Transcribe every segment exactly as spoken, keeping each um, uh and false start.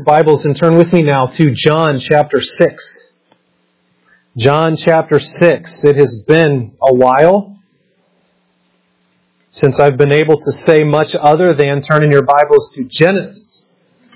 Bibles and turn with me now to John chapter six. John chapter six. It has been a while since I've been able to say much other than turn in your Bibles to Genesis.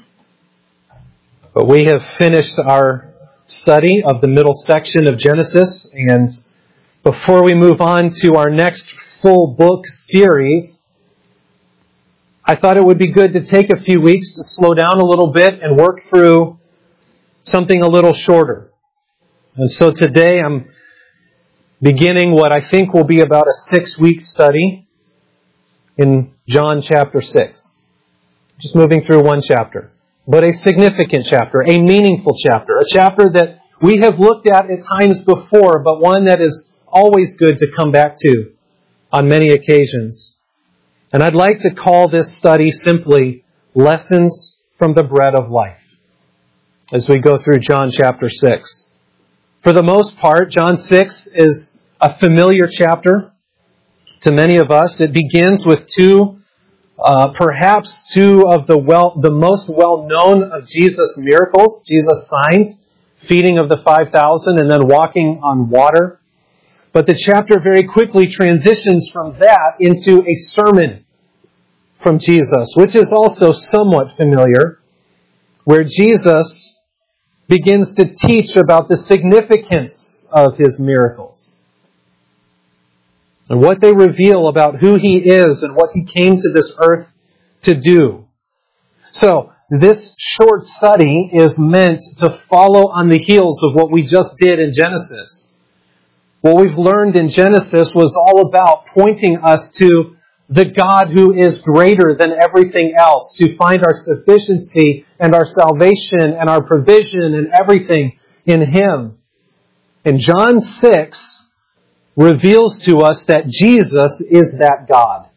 But we have finished our study of the middle section of Genesis, and before we move on to our next full book series, I thought it would be good to take a few weeks to slow down a little bit and work through something a little shorter. And so today I'm beginning what I think will be about a six-week study in John chapter six. Just moving through one chapter. But a significant chapter, a meaningful chapter, a chapter that we have looked at at times before, but one that is always good to come back to on many occasions. And I'd like to call this study simply Lessons from the Bread of Life as we go through John chapter six. For the most part, John six is a familiar chapter to many of us. It begins with two, uh, perhaps two of the well, the most well-known of Jesus' miracles, Jesus' signs, feeding of the five thousand and then walking on water. But the chapter very quickly transitions from that into a sermon from Jesus, which is also somewhat familiar, where Jesus begins to teach about the significance of His miracles and what they reveal about who He is and what He came to this earth to do. So, this short study is meant to follow on the heels of what we just did in Genesis. What we've learned in Genesis was all about pointing us to the God who is greater than everything else, to find our sufficiency and our salvation and our provision and everything in Him. And John six reveals to us that Jesus is that God.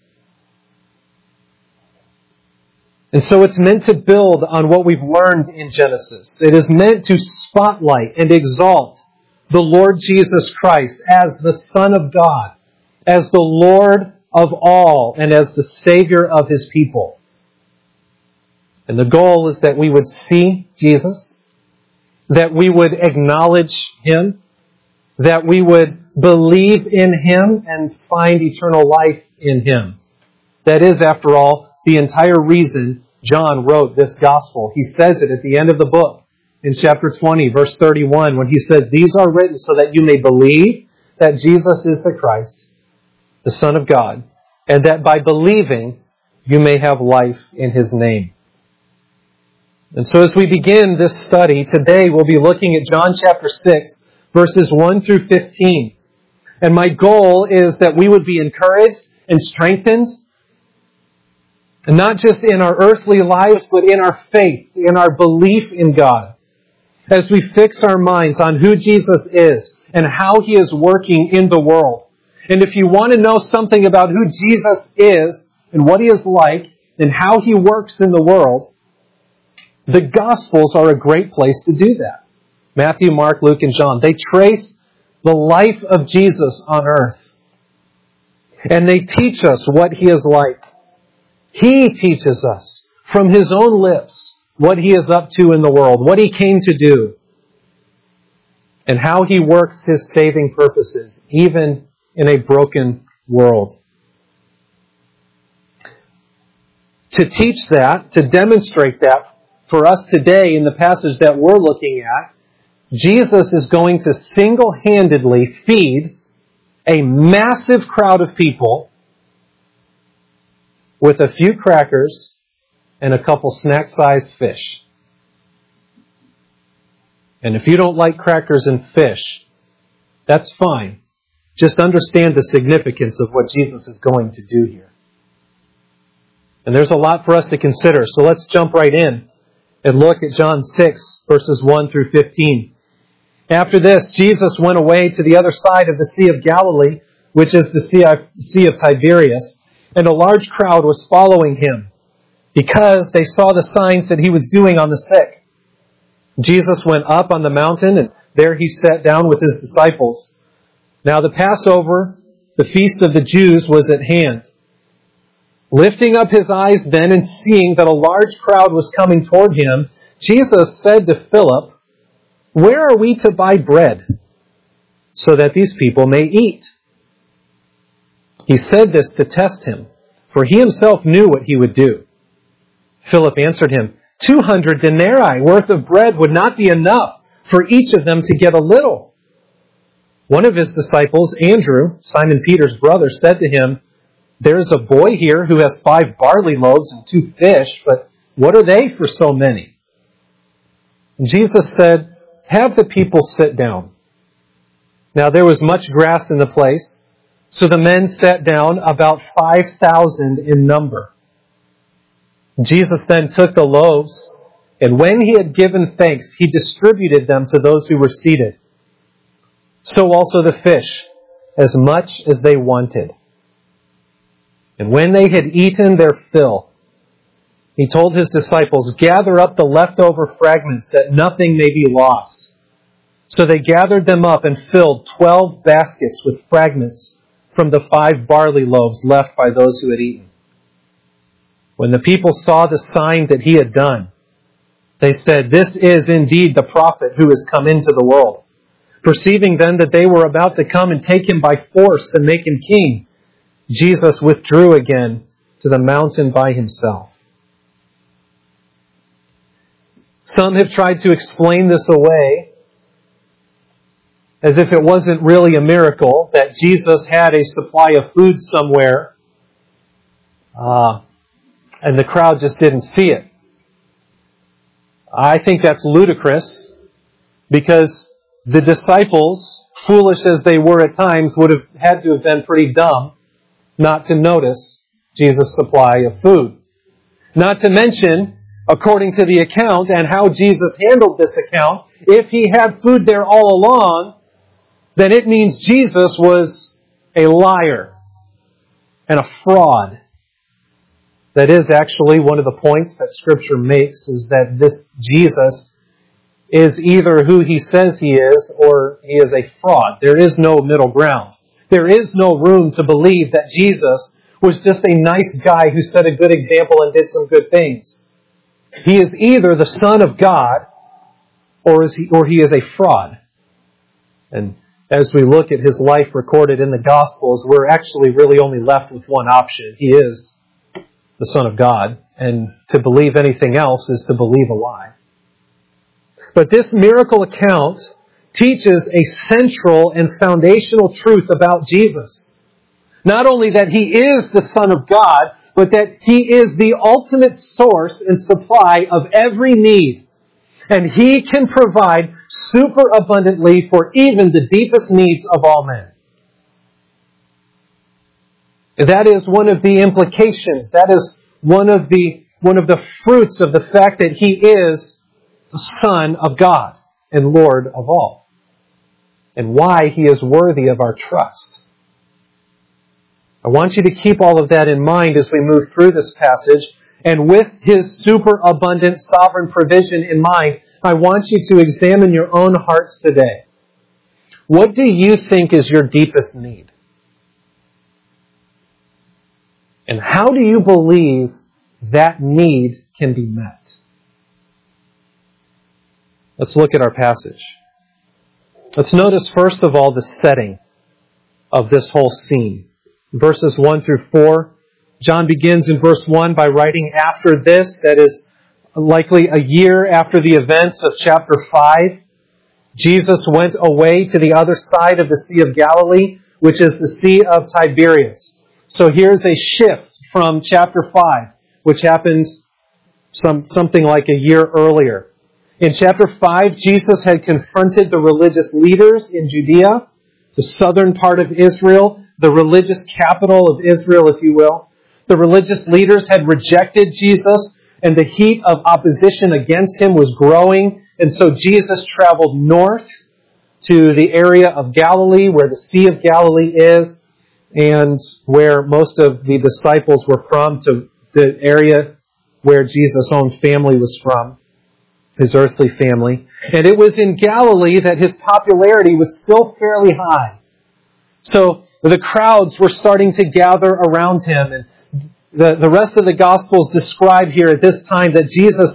And so it's meant to build on what we've learned in Genesis. It is meant to spotlight and exalt the Lord Jesus Christ as the Son of God, as the Lord of all, and as the Savior of His people. And the goal is that we would see Jesus, that we would acknowledge Him, that we would believe in Him and find eternal life in Him. That is, after all, the entire reason John wrote this gospel. He says it at the end of the book. In chapter twenty, verse thirty-one, when he says, "These are written so that you may believe that Jesus is the Christ, the Son of God, and that by believing you may have life in His name." And so as we begin this study, today we'll be looking at John chapter six, verses one through fifteen. And my goal is that we would be encouraged and strengthened, and not just in our earthly lives, but in our faith, in our belief in God, as we fix our minds on who Jesus is and how He is working in the world. And if you want to know something about who Jesus is and what He is like and how He works in the world, the Gospels are a great place to do that. Matthew, Mark, Luke, and John. They trace the life of Jesus on earth. And they teach us what He is like. He teaches us from His own lips what He is up to in the world, what He came to do, and how He works His saving purposes, even in a broken world. To teach that, to demonstrate that for us today in the passage that we're looking at, Jesus is going to single-handedly feed a massive crowd of people with a few crackers and a couple snack-sized fish. And if you don't like crackers and fish, that's fine. Just understand the significance of what Jesus is going to do here. And there's a lot for us to consider, so let's jump right in and look at John six, verses one through fifteen. After this, Jesus went away to the other side of the Sea of Galilee, which is the Sea of Tiberias, and a large crowd was following Him, because they saw the signs that He was doing on the sick. Jesus went up on the mountain, and there He sat down with His disciples. Now the Passover, the feast of the Jews, was at hand. Lifting up His eyes then and seeing that a large crowd was coming toward Him, Jesus said to Philip, "Where are we to buy bread so that these people may eat?" He said this to test him, for he himself knew what he would do. Philip answered him, Two hundred denarii worth of bread would not be enough for each of them to get a little." One of his disciples, Andrew, Simon Peter's brother, said to him, "There is a boy here who has five barley loaves and two fish, but what are they for so many?" And Jesus said, "Have the people sit down." Now there was much grass in the place, so the men sat down, about five thousand in number. Jesus then took the loaves, and when he had given thanks, he distributed them to those who were seated. So also the fish, as much as they wanted. And when they had eaten their fill, he told his disciples, "Gather up the leftover fragments, that nothing may be lost." So they gathered them up and filled twelve baskets with fragments from the five barley loaves left by those who had eaten. When the people saw the sign that he had done, they said, "This is indeed the prophet who has come into the world." Perceiving then that they were about to come and take him by force and make him king, Jesus withdrew again to the mountain by himself. Some have tried to explain this away as if it wasn't really a miracle that Jesus had a supply of food somewhere, uh, and the crowd just didn't see it. I think that's ludicrous, because the disciples, foolish as they were at times, would have had to have been pretty dumb not to notice Jesus' supply of food. Not to mention, according to the account and how Jesus handled this account, if he had food there all along, then it means Jesus was a liar and a fraud. That is actually one of the points that Scripture makes, is that this Jesus is either who he says he is, or he is a fraud. There is no middle ground. There is no room to believe that Jesus was just a nice guy who set a good example and did some good things. He is either the Son of God, or is he, or he is a fraud. And as we look at his life recorded in the Gospels, we're actually really only left with one option. He is the Son of God, and to believe anything else is to believe a lie. But this miracle account teaches a central and foundational truth about Jesus. Not only that he is the Son of God, but that he is the ultimate source and supply of every need. And he can provide super abundantly for even the deepest needs of all men. That is one of the implications. That is one of the, one of the fruits of the fact that he is the Son of God and Lord of all. And why he is worthy of our trust. I want you to keep all of that in mind as we move through this passage. And with his super abundant sovereign provision in mind, I want you to examine your own hearts today. What do you think is your deepest need? And how do you believe that need can be met? Let's look at our passage. Let's notice first of all the setting of this whole scene. Verses one through four. John begins in verse one by writing, "After this," that is likely a year after the events of chapter five, "Jesus went away to the other side of the Sea of Galilee, which is the Sea of Tiberias." So here's a shift from chapter five, which happened some, something like a year earlier. In chapter five, Jesus had confronted the religious leaders in Judea, the southern part of Israel, the religious capital of Israel, if you will. The religious leaders had rejected Jesus, and the heat of opposition against him was growing. And so Jesus traveled north to the area of Galilee, where the Sea of Galilee is, and where most of the disciples were from, to the area where Jesus' own family was from, his earthly family. And it was in Galilee that his popularity was still fairly high. So the crowds were starting to gather around him, and the, the rest of the Gospels describe here at this time that Jesus was,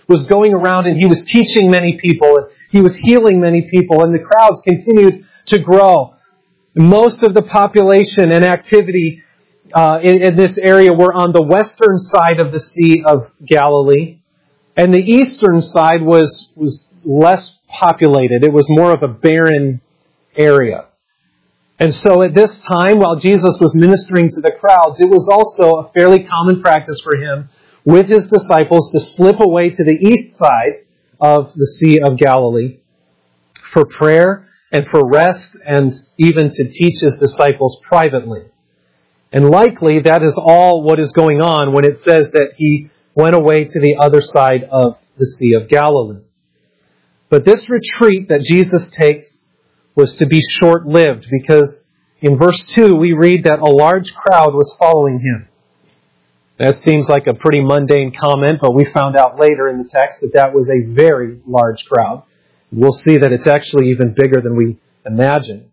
was going around and he was teaching many people, and he was healing many people, and the crowds continued to grow. Most of the population and activity uh, in, in this area were on the western side of the Sea of Galilee, and the eastern side was, was less populated. It was more of a barren area. And so at this time, while Jesus was ministering to the crowds, it was also a fairly common practice for him with his disciples to slip away to the east side of the Sea of Galilee for prayer and for rest, and even to teach his disciples privately. And likely that is all what is going on when it says that he went away to the other side of the Sea of Galilee. But this retreat that Jesus takes was to be short-lived, because in verse two we read that a large crowd was following him. That seems like a pretty mundane comment, but we found out later in the text that that was a very large crowd. We'll see that it's actually even bigger than we imagine.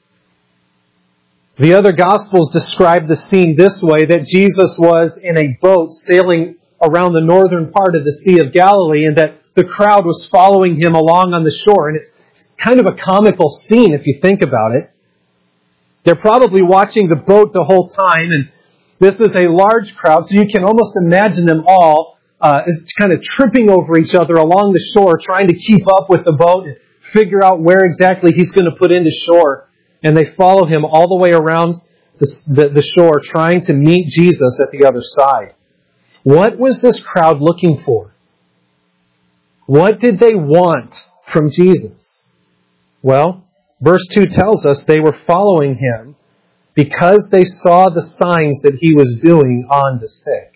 The other Gospels describe the scene this way, that Jesus was in a boat sailing around the northern part of the Sea of Galilee, and that the crowd was following him along on the shore. And it's kind of a comical scene if you think about it. They're probably watching the boat the whole time, and this is a large crowd, so you can almost imagine them all uh, kind of tripping over each other along the shore, trying to keep up with the boat and figure out where exactly he's going to put into shore. And they follow him all the way around the, the, the shore, trying to meet Jesus at the other side. What was this crowd looking for? What did they want from Jesus? Well, verse two tells us they were following him because they saw the signs that he was doing on the sick.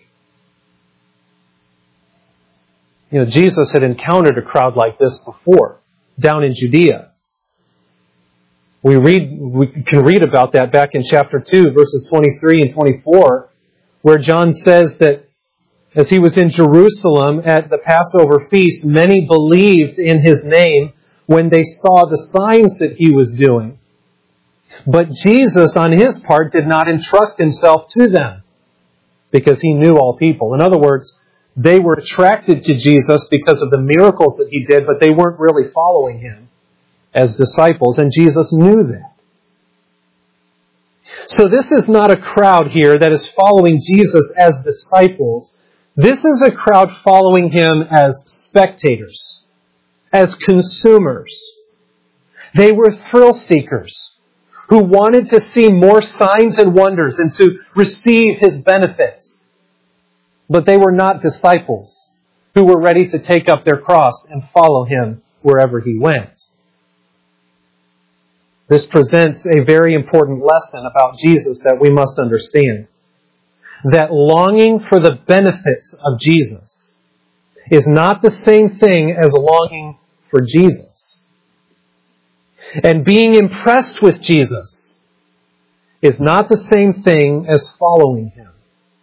You know, Jesus had encountered a crowd like this before, down in Judea. We read, we can read about that back in chapter two, verses twenty-three and twenty-four, where John says that as he was in Jerusalem at the Passover feast, many believed in his name when they saw the signs that he was doing. But Jesus, on his part, did not entrust himself to them because he knew all people. In other words, they were attracted to Jesus because of the miracles that he did, but they weren't really following him as disciples, and Jesus knew that. So this is not a crowd here that is following Jesus as disciples. This is a crowd following him as spectators, as consumers. They were thrill seekers who wanted to see more signs and wonders and to receive his benefits. But they were not disciples who were ready to take up their cross and follow him wherever he went. This presents a very important lesson about Jesus that we must understand. That longing for the benefits of Jesus is not the same thing as longing for Jesus. And being impressed with Jesus is not the same thing as following him.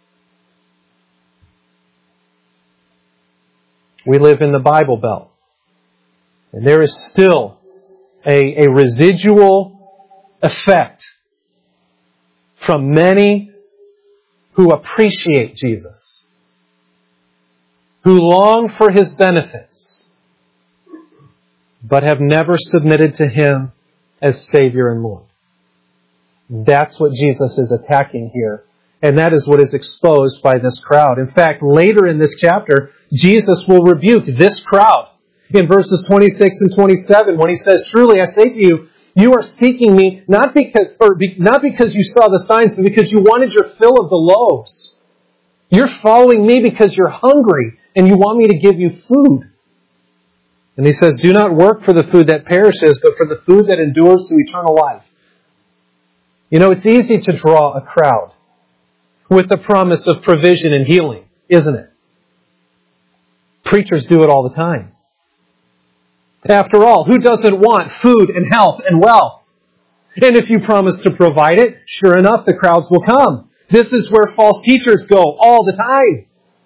We live in the Bible Belt, and there is still a, a residual effect from many who appreciate Jesus, who long for his benefits, but have never submitted to him as Savior and Lord. That's what Jesus is attacking here. And that is what is exposed by this crowd. In fact, later in this chapter, Jesus will rebuke this crowd in verses twenty-six and twenty-seven when he says, "Truly I say to you, you are seeking me not because, or be, not because you saw the signs, but because you wanted your fill of the loaves. You're following me because you're hungry and you want me to give you food." And he says, "Do not work for the food that perishes, but for the food that endures to eternal life." You know, it's easy to draw a crowd with the promise of provision and healing, isn't it? Preachers do it all the time. After all, who doesn't want food and health and wealth? And if you promise to provide it, sure enough, the crowds will come. This is where false teachers go all the time.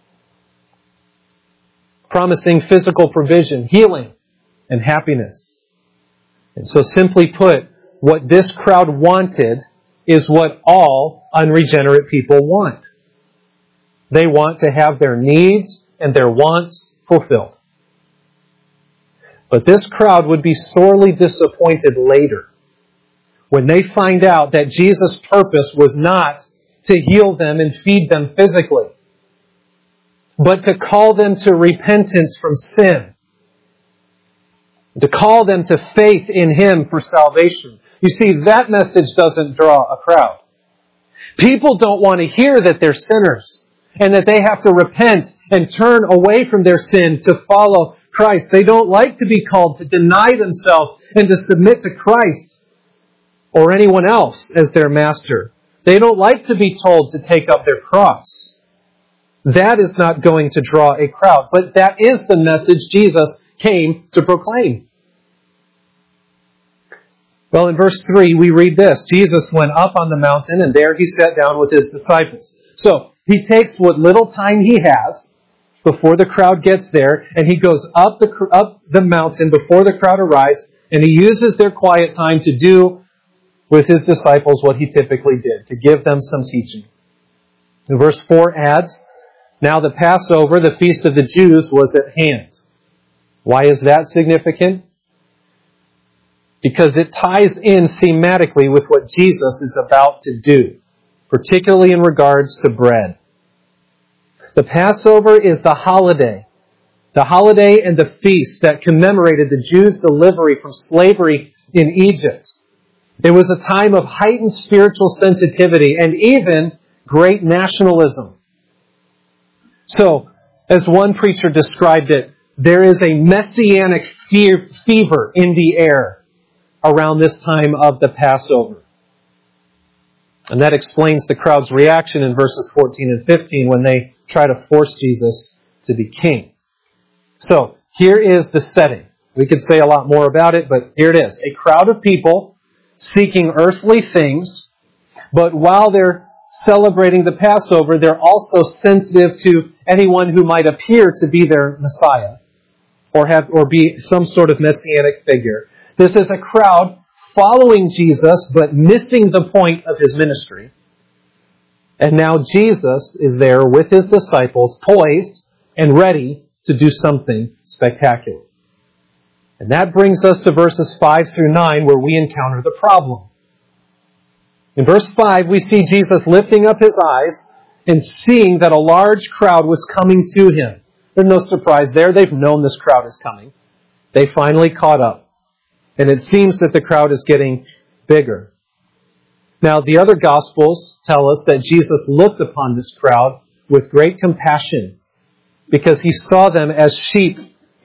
Promising physical provision, healing, and happiness. And so simply put, what this crowd wanted is what all unregenerate people want. They want to have their needs and their wants fulfilled. But this crowd would be sorely disappointed later when they find out that Jesus' purpose was not to heal them and feed them physically, but to call them to repentance from sin, to call them to faith in Him for salvation. You see, that message doesn't draw a crowd. People don't want to hear that they're sinners and that they have to repent and turn away from their sin to follow Christ. They don't like to be called to deny themselves and to submit to Christ or anyone else as their master. They don't like to be told to take up their cross. That is not going to draw a crowd, but that is the message Jesus came to proclaim. Well, in verse three, we read this. Jesus went up on the mountain, and there He sat down with His disciples. So, He takes what little time He has before the crowd gets there, and He goes up the, up the mountain before the crowd arrives, and He uses their quiet time to do with His disciples what He typically did, to give them some teaching. And verse four adds, now the Passover, the feast of the Jews, was at hand. Why is that significant? Because it ties in thematically with what Jesus is about to do, particularly in regards to bread. The Passover is the holiday, the holiday and the feast that commemorated the Jews' delivery from slavery in Egypt. It was a time of heightened spiritual sensitivity and even great nationalism. So, as one preacher described it, there is a messianic fear, fever in the air around this time of the Passover. And that explains the crowd's reaction in verses fourteen and fifteen when they try to force Jesus to be king. So, here is the setting. We could say a lot more about it, but here it is. A crowd of people seeking earthly things, but while they're celebrating the Passover, they're also sensitive to anyone who might appear to be their Messiah or have or be some sort of messianic figure. This is a crowd following Jesus, but missing the point of His ministry. And now Jesus is there with His disciples, poised and ready to do something spectacular. And that brings us to verses five through nine, where we encounter the problem. In verse five, we see Jesus lifting up His eyes and seeing that a large crowd was coming to Him. There's no surprise there. They've known this crowd is coming. They finally caught up. And it seems that the crowd is getting bigger. Now, the other Gospels tell us that Jesus looked upon this crowd with great compassion because He saw them as sheep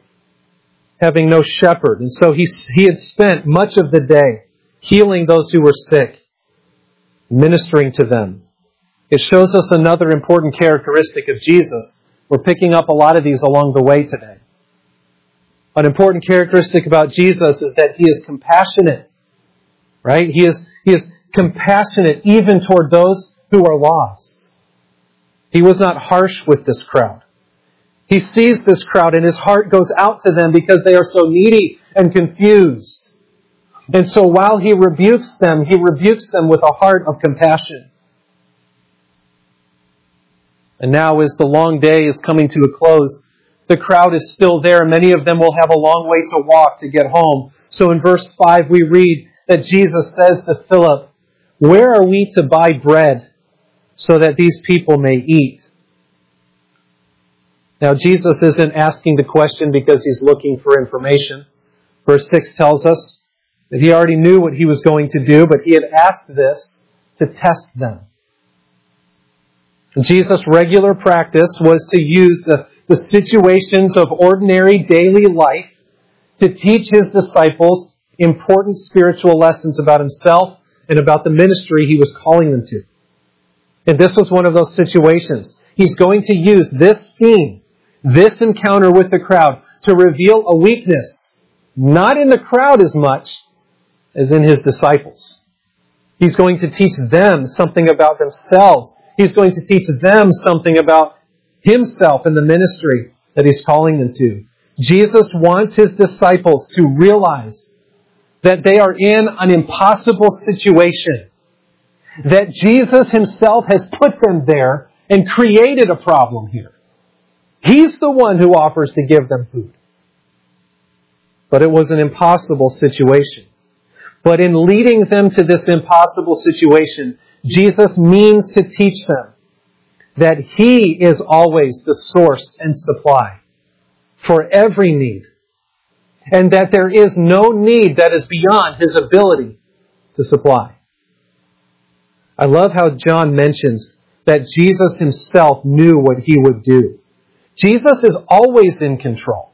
having no shepherd. And so he, he had spent much of the day healing those who were sick, ministering to them. It shows us another important characteristic of Jesus. We're picking up a lot of these along the way today. An important characteristic about Jesus is that He is compassionate. Right? He is, he is compassionate even toward those who are lost. He was not harsh with this crowd. He sees this crowd and His heart goes out to them because they are so needy and confused. And so while He rebukes them, He rebukes them with a heart of compassion. And now as the long day is coming to a close, the crowd is still there. Many of them will have a long way to walk to get home. So in verse five we read that Jesus says to Philip, "Where are we to buy bread so that these people may eat?" Now Jesus isn't asking the question because He's looking for information. Verse six tells us that He already knew what He was going to do, but He had asked this to test them. Jesus' regular practice was to use the, the situations of ordinary daily life to teach His disciples important spiritual lessons about Himself and about the ministry He was calling them to. And this was one of those situations. He's going to use this scene, this encounter with the crowd, to reveal a weakness, not in the crowd as much as in His disciples. He's going to teach them something about themselves. He's going to teach them something about Himself and the ministry that He's calling them to. Jesus wants His disciples to realize that they are in an impossible situation, that Jesus Himself has put them there and created a problem here. He's the one who offers to give them food. but it was an impossible situation. But in leading them to this impossible situation, Jesus means to teach them that He is always the source and supply for every need, and that there is no need that is beyond His ability to supply. I love how John mentions that Jesus Himself knew what He would do. Jesus is always in control.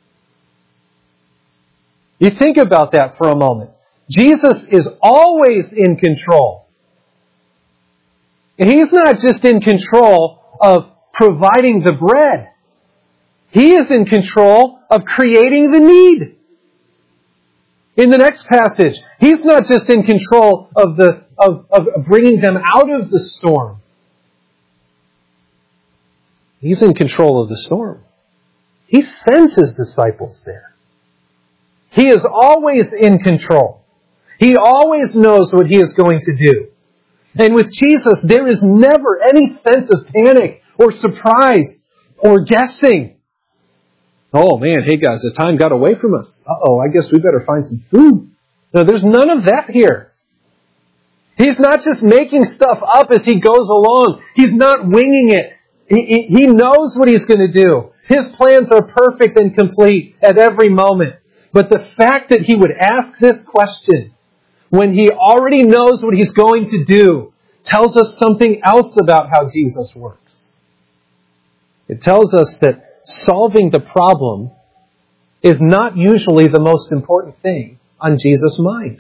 You think about that for a moment. Jesus is always in control. And He's not just in control of providing the bread. He is in control of creating the need. In the next passage, He's not just in control of the of, of bringing them out of the storm. He's in control of the storm. He sends His disciples there. He is always in control. He always knows what He is going to do. And with Jesus, there is never any sense of panic or surprise or guessing. Oh man, hey guys, the time got away from us. Uh-oh, I guess we better find some food. No, there's none of that here. He's not just making stuff up as He goes along. He's not winging it. He, he, he knows what He's going to do. His plans are perfect and complete at every moment. But the fact that He would ask this question when He already knows what He's going to do tells us something else about how Jesus works. It tells us that solving the problem is not usually the most important thing on Jesus' mind.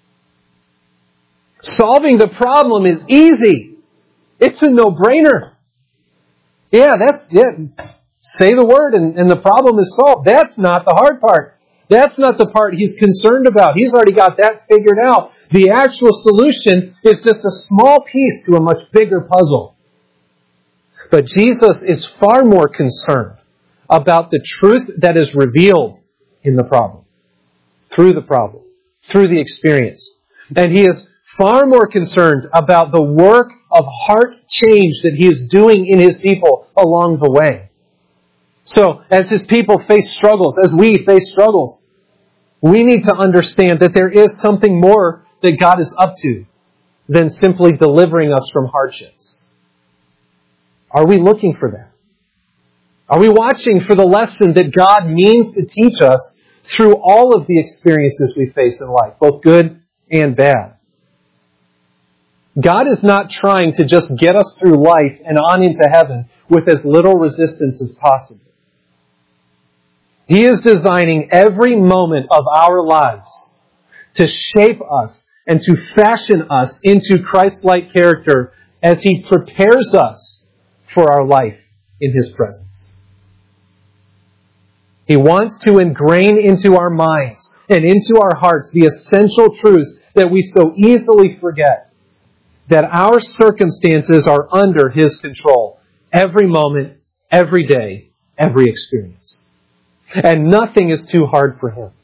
Solving the problem is easy. It's a no-brainer. Yeah, that's it. Say the word and, and the problem is solved. That's not the hard part. That's not the part He's concerned about. He's already got that figured out. The actual solution is just a small piece to a much bigger puzzle. But Jesus is far more concerned about the truth that is revealed in the problem, through the problem, through the experience. And He is far more concerned about the work of heart change that He is doing in His people along the way. So, as His people face struggles, as we face struggles, we need to understand that there is something more that God is up to than simply delivering us from hardships. Are we looking for that? Are we watching for the lesson that God means to teach us through all of the experiences we face in life, both good and bad? God is not trying to just get us through life and on into heaven with as little resistance as possible. He is designing every moment of our lives to shape us and to fashion us into Christ-like character as He prepares us for our life in His presence. He wants to ingrain into our minds and into our hearts the essential truths that we so easily forget, that our circumstances are under His control every moment, every day, every experience. And nothing is too hard for Him.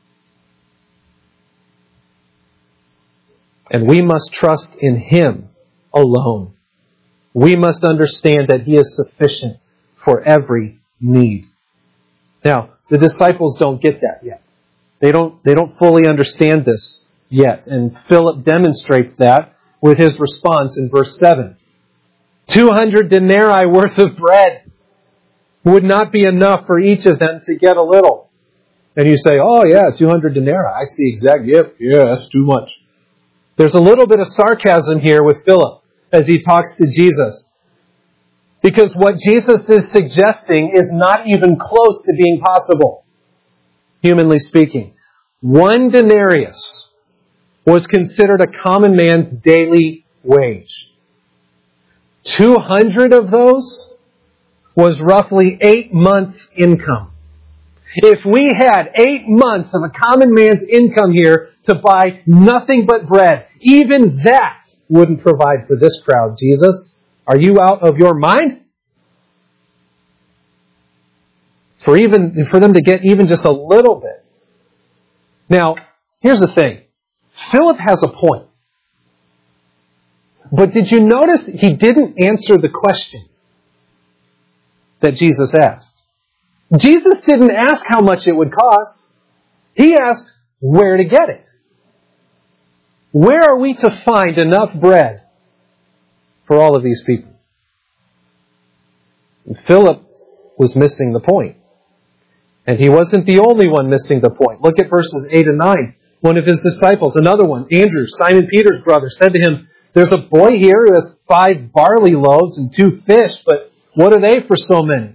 And we must trust in Him alone. We must understand that He is sufficient for every need. Now, the disciples don't get that yet. They don't, they don't fully understand this yet. And Philip demonstrates that with his response in verse seven. two hundred denarii worth of bread would not be enough for each of them to get a little. And you say, oh yeah, two hundred denarii. I see exactly. Yep, yeah, that's too much. There's a little bit of sarcasm here with Philip as he talks to Jesus. Because what Jesus is suggesting is not even close to being possible, humanly speaking. One denarius was considered a common man's daily wage. two hundred of those was roughly eight months' income. If we had eight months of a common man's income here to buy nothing but bread, even that wouldn't provide for this crowd, Jesus. Are you out of your mind? For even for them to get even just a little bit. Now, here's the thing. Philip has a point. But did you notice he didn't answer the question that Jesus asked? Jesus didn't ask how much it would cost. He asked where to get it. Where are we to find enough bread for all of these people? And Philip was missing the point. And he wasn't the only one missing the point. Look at verses eight and nine. One of his disciples, another one, Andrew, Simon Peter's brother, said to him, "There's a boy here who has five barley loaves and two fish, but what are they for so many?"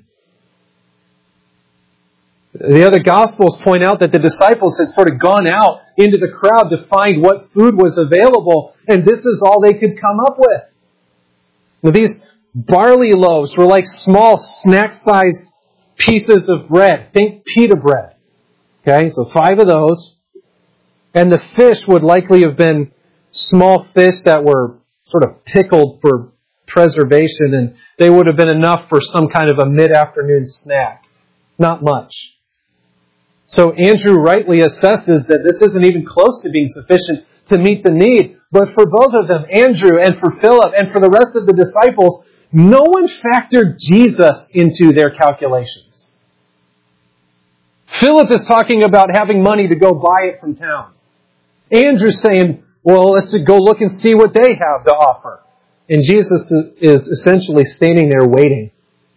The other Gospels point out that the disciples had sort of gone out into the crowd to find what food was available, and this is all they could come up with. Now, these barley loaves were like small snack-sized pieces of bread. Think pita bread. Okay, so five of those. And the fish would likely have been small fish that were sort of pickled for preservation, and they would have been enough for some kind of a mid-afternoon snack. Not much. So Andrew rightly assesses that this isn't even close to being sufficient to meet the need. But for both of them, Andrew and for Philip and for the rest of the disciples, no one factored Jesus into their calculations. Philip is talking about having money to go buy it from town. Andrew's saying, well, let's go look and see what they have to offer. And Jesus is essentially standing there waiting,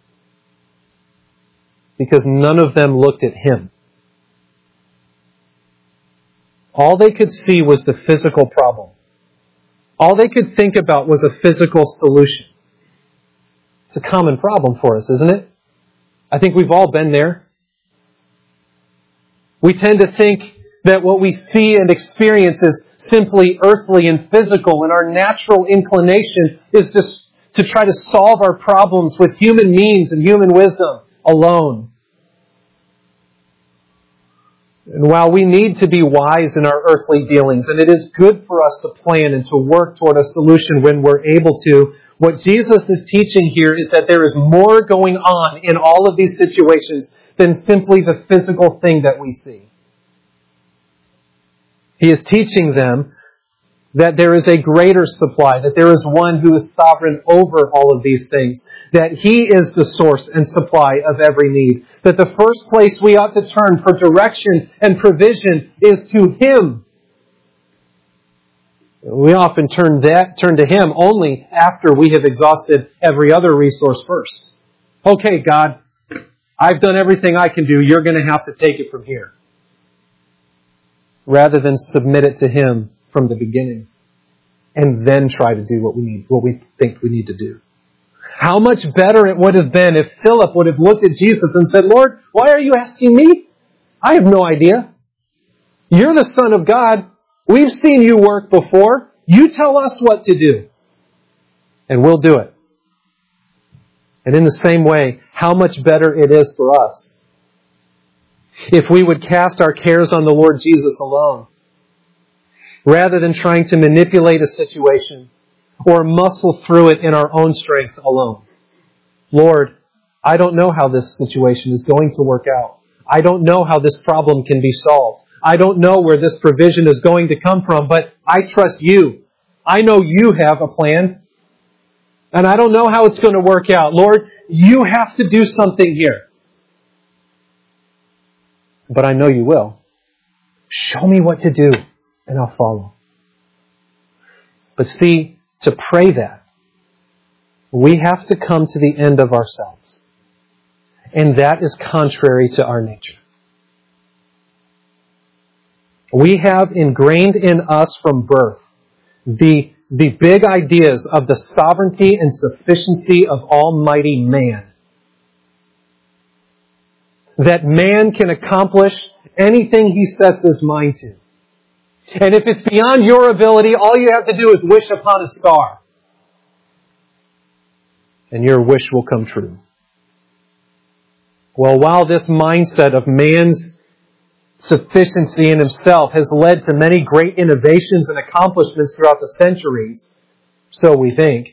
because none of them looked at him. All they could see was the physical problem. All they could think about was a physical solution. It's a common problem for us, isn't it? I think we've all been there. We tend to think that what we see and experience is simply earthly and physical, and our natural inclination is to, to try to solve our problems with human means and human wisdom alone. And while we need to be wise in our earthly dealings, and it is good for us to plan and to work toward a solution when we're able to, what Jesus is teaching here is that there is more going on in all of these situations than simply the physical thing that we see. He is teaching them that there is a greater supply, that there is one who is sovereign over all of these things, that He is the source and supply of every need, that the first place we ought to turn for direction and provision is to Him. We often turn that turn to Him only after we have exhausted every other resource first. Okay, God, I've done everything I can do. You're going to have to take it from here. Rather than submit it to Him from the beginning and then try to do what we need, what we think we need to do. How much better it would have been if Philip would have looked at Jesus and said, Lord, why are you asking me? I have no idea. You're the Son of God. We've seen you work before. You tell us what to do, and we'll do it. And in the same way, how much better it is for us if we would cast our cares on the Lord Jesus alone, rather than trying to manipulate a situation or muscle through it in our own strength alone. Lord, I don't know how this situation is going to work out. I don't know how this problem can be solved. I don't know where this provision is going to come from, but I trust you. I know you have a plan, and I don't know how it's going to work out. Lord, you have to do something here. But I know you will. Show me what to do, and I'll follow. But see, to pray that, we have to come to the end of ourselves. And that is contrary to our nature. We have ingrained in us from birth the, the big ideas of the sovereignty and sufficiency of Almighty man. That man can accomplish anything he sets his mind to. And if it's beyond your ability, all you have to do is wish upon a star. And your wish will come true. Well, while this mindset of man's sufficiency in himself has led to many great innovations and accomplishments throughout the centuries, so we think,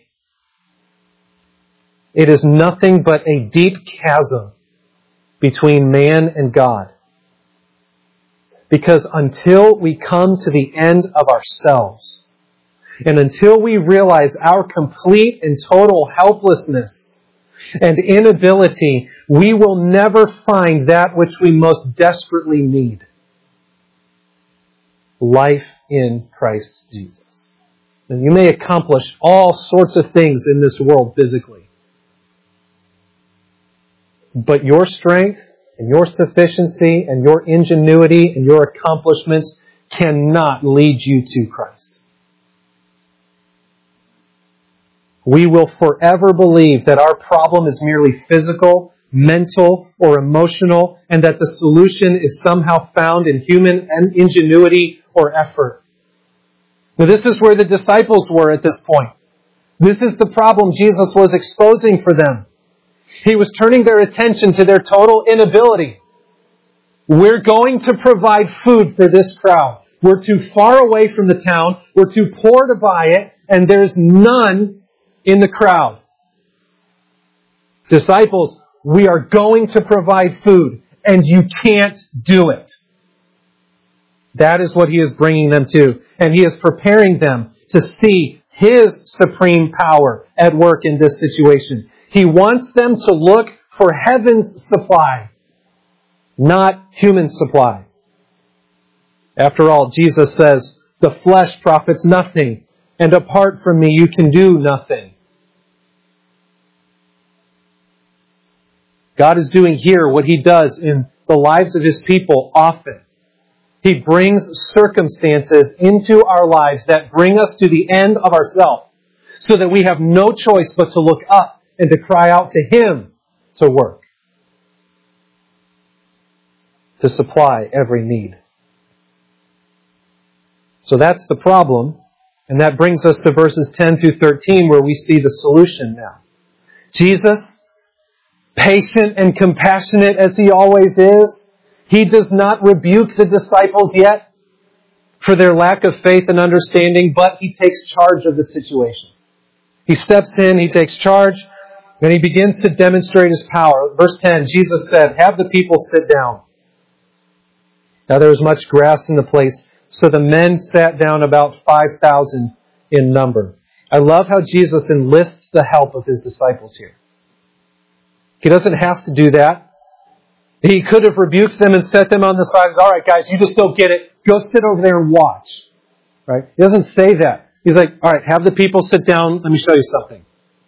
it is nothing but a deep chasm between man and God. Because until we come to the end of ourselves, and until we realize our complete and total helplessness and inability, we will never find that which we most desperately need. life in Christ Jesus. And you may accomplish all sorts of things in this world physically. But your strength and your sufficiency and your ingenuity and your accomplishments cannot lead you to Christ. We will forever believe that our problem is merely physical, mental, or emotional, and that the solution is somehow found in human ingenuity or effort. Now, this is where the disciples were at this point. This is the problem Jesus was exposing for them. He was turning their attention to their total inability. We're going to provide food for this crowd. We're too far away from the town. We're too poor to buy it. And there's none in the crowd. Disciples, we are going to provide food. And you can't do it. That is what He is bringing them to. And He is preparing them to see His supreme power at work in this situation. He wants them to look for heaven's supply, not human supply. After all, Jesus says, the flesh profits nothing, and apart from me you can do nothing. God is doing here what He does in the lives of His people often. He brings circumstances into our lives that bring us to the end of ourselves, so that we have no choice but to look up and to cry out to Him to work, to supply every need. So that's the problem, and that brings us to verses ten through thirteen, where we see the solution now. Jesus, patient and compassionate as He always is, He does not rebuke the disciples yet for their lack of faith and understanding, but He takes charge of the situation. He steps in, He takes charge, and He begins to demonstrate His power. Verse ten, Jesus said, "Have the people sit down." Now there was much grass in the place, so the men sat down, about five thousand in number. I love how Jesus enlists the help of His disciples here. He doesn't have to do that. He could have rebuked them and set them on the sides. All right, guys, you just don't get it. Go sit over there and watch. Right? He doesn't say that. He's like, all right, have the people sit down. Let me show you something.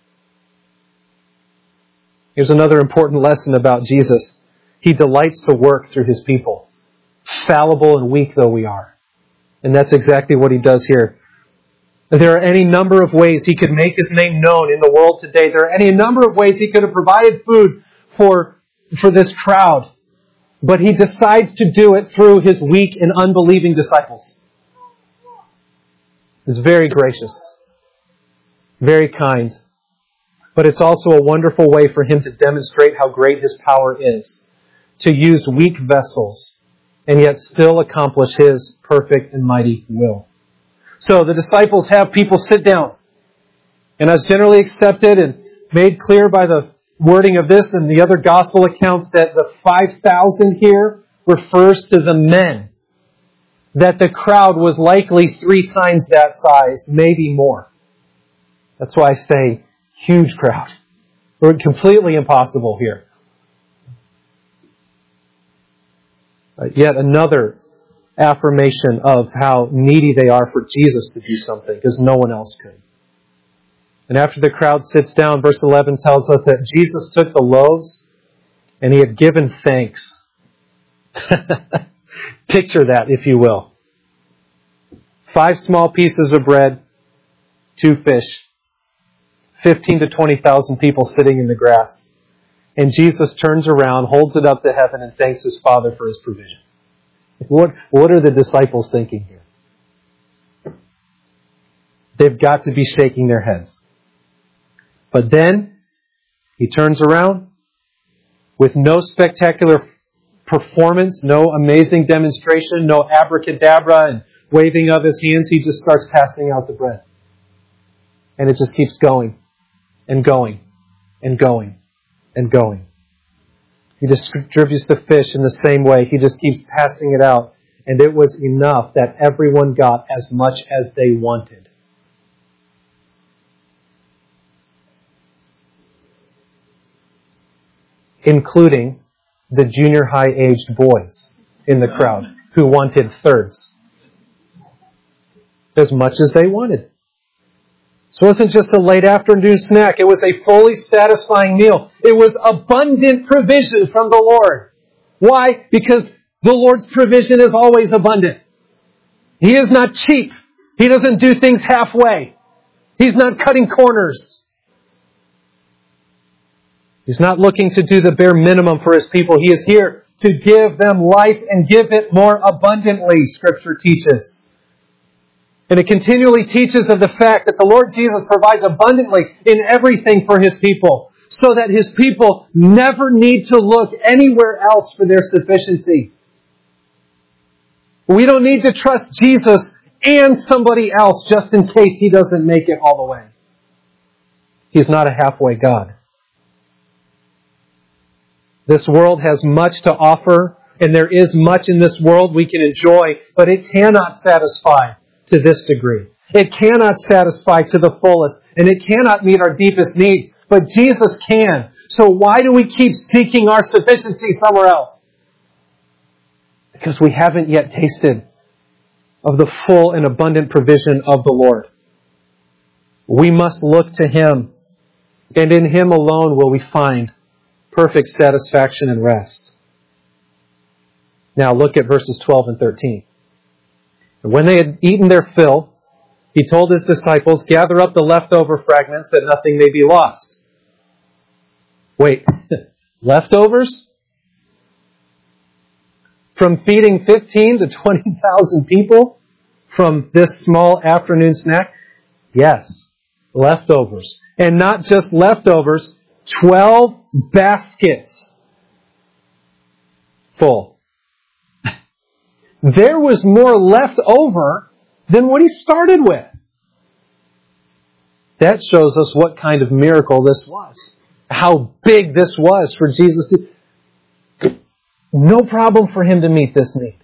Here's another important lesson about Jesus. He delights to work through His people, fallible and weak though we are. And that's exactly what He does here. There are any number of ways He could make His name known in the world today. There are any number of ways He could have provided food for, for this crowd. But He decides to do it through His weak and unbelieving disciples. It's very gracious, very kind. But it's also a wonderful way for Him to demonstrate how great His power is. To use weak vessels and yet still accomplish His perfect and mighty will. So the disciples have people sit down. And as generally accepted and made clear by the wording of this and the other gospel accounts, that the five thousand here refers to the men. That the crowd was likely three times that size, maybe more. That's why I say huge crowd. We're completely impossible here. Uh, yet another affirmation of how needy they are for Jesus to do something, because no one else could. And after the crowd sits down, verse eleven tells us that Jesus took the loaves and He had given thanks. Picture that, if you will. Five small pieces of bread, two fish, fifteen to twenty thousand people sitting in the grass. And Jesus turns around, holds it up to heaven, and thanks His Father for His provision. What, what are the disciples thinking here? They've got to be shaking their heads. But then, He turns around with no spectacular performance, no amazing demonstration, no abracadabra and waving of His hands. He just starts passing out the bread. And it just keeps going and going and going and going. He distributes the fish in the same way. He just keeps passing it out. And it was enough that everyone got as much as they wanted. Including the junior high aged boys in the crowd who wanted thirds. as much as they wanted. This wasn't just a late afternoon snack. It was a fully satisfying meal. It was abundant provision from the Lord. Why? Because the Lord's provision is always abundant. He is not cheap. He doesn't do things halfway. He's not cutting corners. He's not looking to do the bare minimum for His people. He is here to give them life and give it more abundantly, Scripture teaches. And it continually teaches of the fact that the Lord Jesus provides abundantly in everything for His people, so that His people never need to look anywhere else for their sufficiency. We don't need to trust Jesus and somebody else just in case He doesn't make it all the way. He's not a halfway God. This world has much to offer, and there is much in this world we can enjoy, but it cannot satisfy to this degree. It cannot satisfy to the fullest, and it cannot meet our deepest needs, but Jesus can. So why do we keep seeking our sufficiency somewhere else? Because we haven't yet tasted of the full and abundant provision of the Lord. We must look to Him, and in Him alone will we find perfect satisfaction and rest. Now look at verses twelve and thirteen. And when they had eaten their fill, He told His disciples, "Gather up the leftover fragments that nothing may be lost." Wait, leftovers? From feeding fifteen to twenty thousand people from this small afternoon snack? Yes, leftovers. And not just leftovers, twelve baskets full. There was more left over than what He started with. That shows us what kind of miracle this was. How big this was for Jesus to... No problem for Him to meet this need.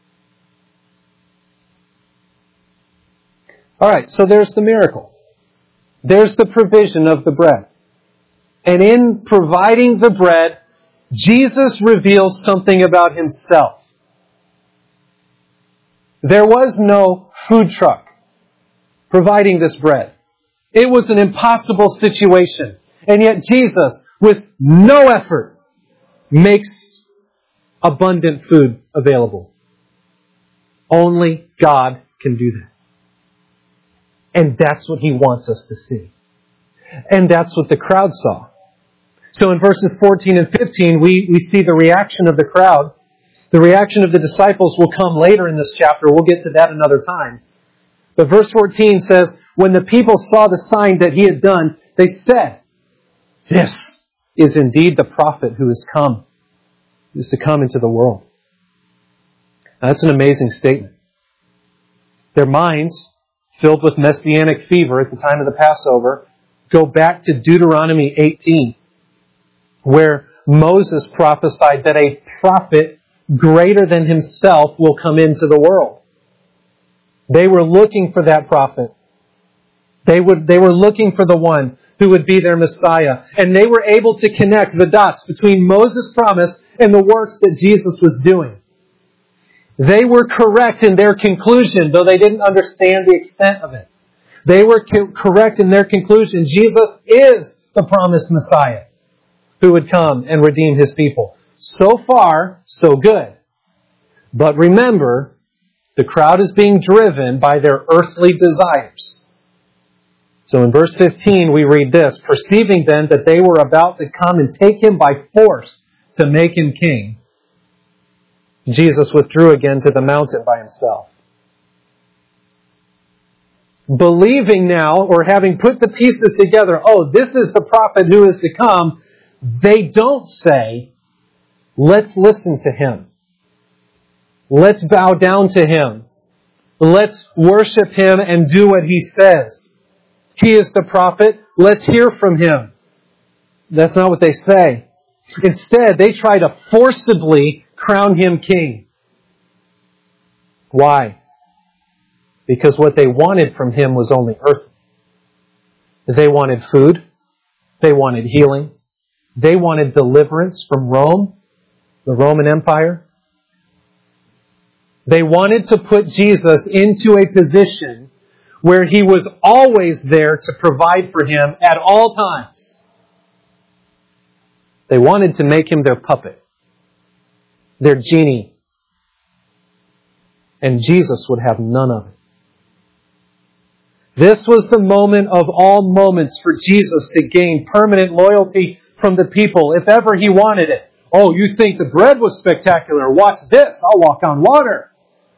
Alright, so there's the miracle. There's the provision of the bread. And in providing the bread, Jesus reveals something about Himself. There was no food truck providing this bread. It was an impossible situation. And yet Jesus, with no effort, makes abundant food available. Only God can do that. And that's what He wants us to see. And that's what the crowd saw. So in verses fourteen and fifteen, we, we see the reaction of the crowd. The reaction of the disciples will come later in this chapter. We'll get to that another time. But verse fourteen says, when the people saw the sign that He had done, they said, "This is indeed the prophet who has come, who is to come into the world." Now, that's an amazing statement. Their minds, filled with messianic fever at the time of the Passover, go back to Deuteronomy eighteen, where Moses prophesied that a prophet greater than himself will come into the world. They were looking for that prophet. They would, they were looking for the one who would be their Messiah. And they were able to connect the dots between Moses' promise and the works that Jesus was doing. They were correct in their conclusion, though they didn't understand the extent of it. They were co- correct in their conclusion. Jesus is the promised Messiah who would come and redeem His people. So far, so good. But remember, the crowd is being driven by their earthly desires. So in verse fifteen, we read this, "Perceiving then that they were about to come and take Him by force to make Him king, Jesus withdrew again to the mountain by Himself." Believing now, or having put the pieces together, oh, this is the prophet who is to come, they don't say, "Let's listen to Him. Let's bow down to Him. Let's worship Him and do what He says. He is the prophet. Let's hear from Him." That's not what they say. Instead, they try to forcibly crown Him king. Why? Because what they wanted from Him was only earthly. They wanted food. They wanted healing. They wanted deliverance from Rome, the Roman Empire. They wanted to put Jesus into a position where He was always there to provide for him at all times. They wanted to make Him their puppet, their genie. And Jesus would have none of it. This was the moment of all moments for Jesus to gain permanent loyalty from the people, if ever He wanted it. Oh, you think the bread was spectacular? Watch this. I'll walk on water.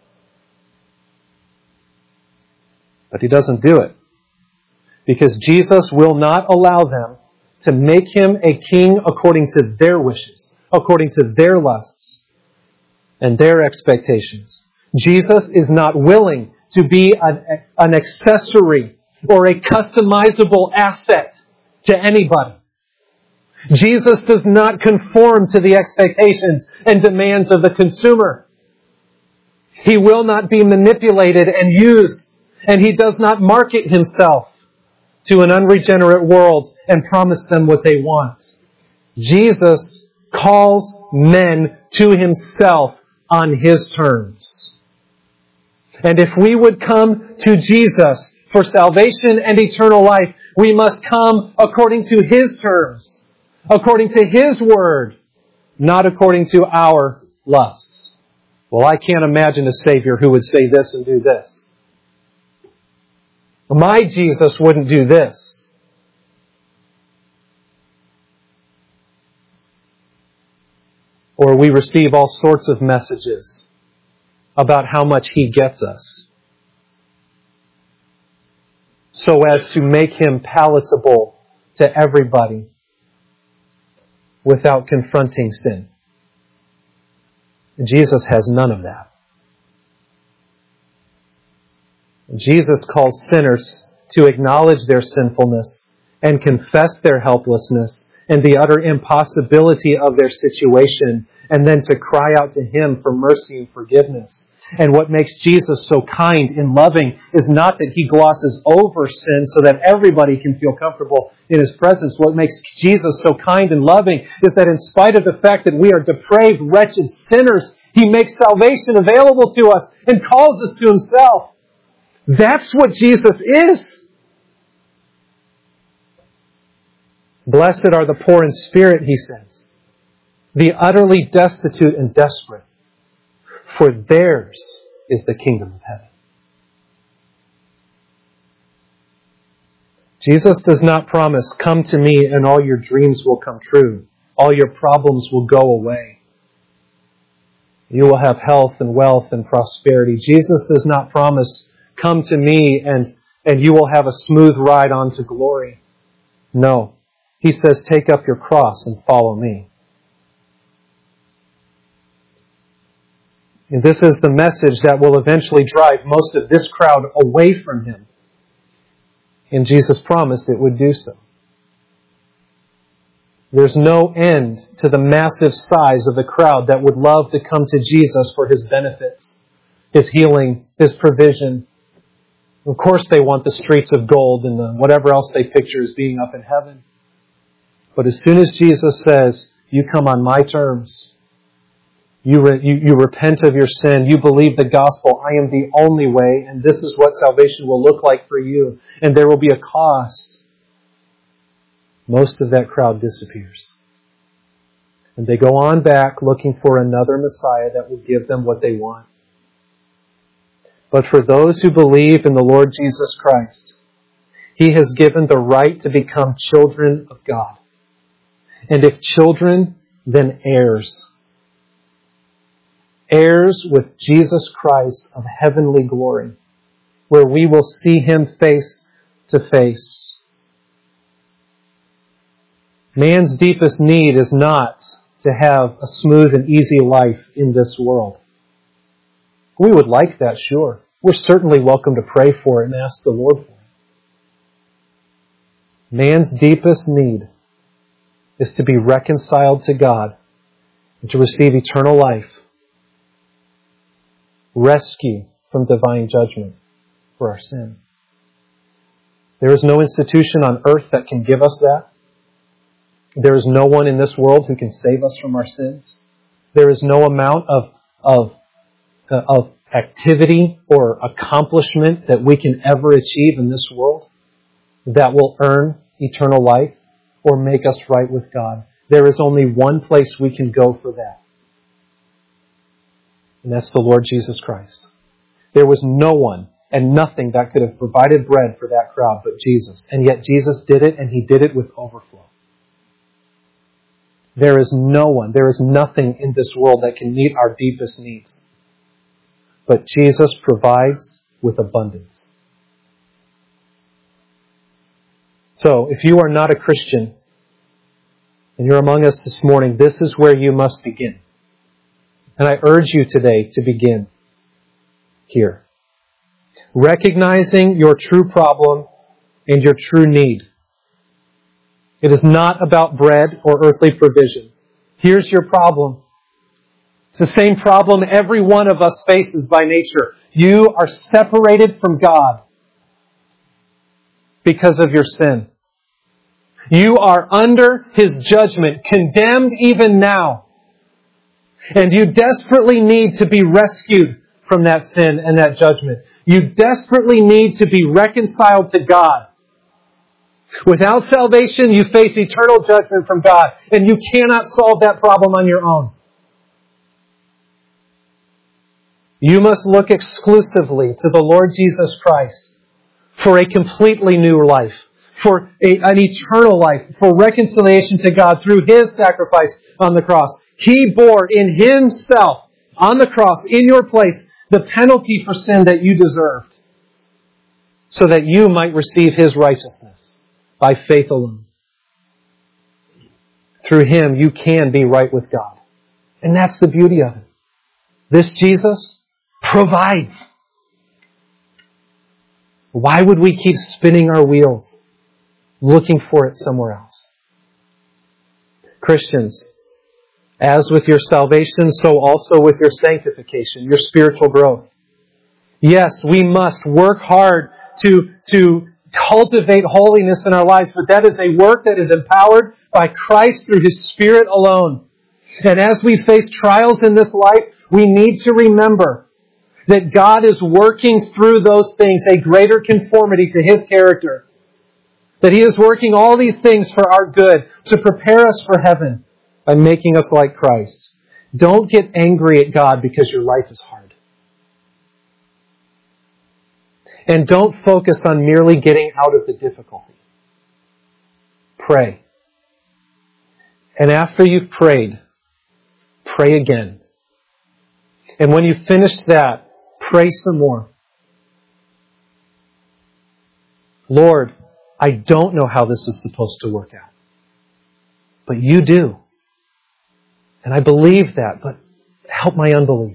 But He doesn't do it. Because Jesus will not allow them to make Him a king according to their wishes, according to their lusts and their expectations. Jesus is not willing to be an, an accessory or a customizable asset to anybody. Jesus does not conform to the expectations and demands of the consumer. He will not be manipulated and used, and He does not market Himself to an unregenerate world and promise them what they want. Jesus calls men to Himself on His terms. And if we would come to Jesus for salvation and eternal life, we must come according to His terms, according to His word, not according to our lusts. Well, I can't imagine a Savior who would say this and do this. My Jesus wouldn't do this. Or we receive all sorts of messages about how much He gets us, so as to make Him palatable to everybody without confronting sin. Jesus has none of that. Jesus calls sinners to acknowledge their sinfulness and confess their helplessness and the utter impossibility of their situation, and then to cry out to Him for mercy and forgiveness. And what makes Jesus so kind and loving is not that He glosses over sin so that everybody can feel comfortable in His presence. What makes Jesus so kind and loving is that in spite of the fact that we are depraved, wretched sinners, He makes salvation available to us and calls us to Himself. That's what Jesus is. Blessed are the poor in spirit, He says, the utterly destitute and desperate, for theirs is the kingdom of heaven. Jesus does not promise, come to me and all your dreams will come true. All your problems will go away. You will have health and wealth and prosperity. Jesus does not promise, come to me and, and you will have a smooth ride on to glory. No. He says, take up your cross and follow me. And this is the message that will eventually drive most of this crowd away from Him. And Jesus promised it would do so. There's no end to the massive size of the crowd that would love to come to Jesus for His benefits, His healing, His provision. Of course they want the streets of gold and the whatever else they picture as being up in heaven. But as soon as Jesus says, you come on my terms, You, re, you, you repent of your sin. You believe the gospel. I am the only way, and this is what salvation will look like for you. And there will be a cost. Most of that crowd disappears. And they go on back looking for another Messiah that will give them what they want. But for those who believe in the Lord Jesus Christ, He has given the right to become children of God. And if children, then heirs. Heirs with Jesus Christ of heavenly glory, where we will see Him face to face. Man's deepest need is not to have a smooth and easy life in this world. We would like that, sure. We're certainly welcome to pray for it and ask the Lord for it. Man's deepest need is to be reconciled to God and to receive eternal life. Rescue from divine judgment for our sin. There is no institution on earth that can give us that. There is no one in this world who can save us from our sins. There is no amount of, of, of activity or accomplishment that we can ever achieve in this world that will earn eternal life or make us right with God. There is only one place we can go for that. And that's the Lord Jesus Christ. There was no one and nothing that could have provided bread for that crowd but Jesus. And yet Jesus did it, and He did it with overflow. There is no one, there is nothing in this world that can meet our deepest needs. But Jesus provides with abundance. So, if you are not a Christian, and you're among us this morning, this is where you must begin. And I urge you today to begin here. Recognizing your true problem and your true need. It is not about bread or earthly provision. Here's your problem. It's the same problem every one of us faces by nature. You are separated from God because of your sin. You are under His judgment, condemned even now. And you desperately need to be rescued from that sin and that judgment. You desperately need to be reconciled to God. Without salvation, you face eternal judgment from God, and you cannot solve that problem on your own. You must look exclusively to the Lord Jesus Christ for a completely new life, for a, an eternal life, for reconciliation to God through His sacrifice on the cross. He bore in Himself, on the cross, in your place, the penalty for sin that you deserved, so that you might receive His righteousness by faith alone. Through Him, you can be right with God. And that's the beauty of it. This Jesus provides. Why would we keep spinning our wheels, looking for it somewhere else? Christians, as with your salvation, so also with your sanctification, your spiritual growth. Yes, we must work hard to, to cultivate holiness in our lives, but that is a work that is empowered by Christ through His Spirit alone. And as we face trials in this life, we need to remember that God is working through those things a greater conformity to His character. That He is working all these things for our good, to prepare us for heaven by making us like Christ. Don't get angry at God because your life is hard. And don't focus on merely getting out of the difficulty. Pray. And after you've prayed, pray again. And when you've finished that, pray some more. Lord, I don't know how this is supposed to work out. But You do. And I believe that, but help my unbelief.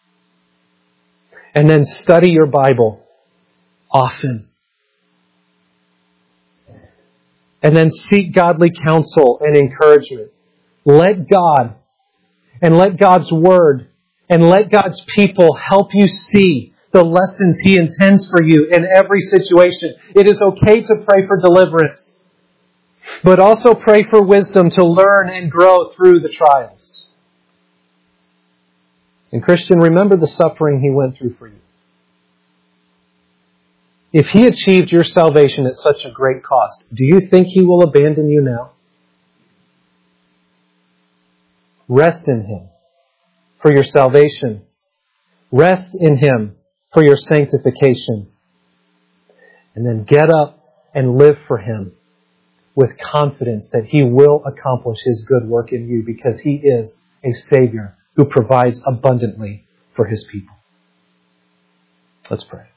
And then study your Bible often. And then seek godly counsel and encouragement. Let God and let God's Word and let God's people help you see the lessons He intends for you in every situation. It is okay to pray for deliverance, but also pray for wisdom to learn and grow through the trials. And Christian, remember the suffering He went through for you. If He achieved your salvation at such a great cost, do you think He will abandon you now? Rest in Him for your salvation. Rest in Him for your sanctification. And then get up and live for Him with confidence that He will accomplish His good work in you because He is a Savior who provides abundantly for His people. Let's pray.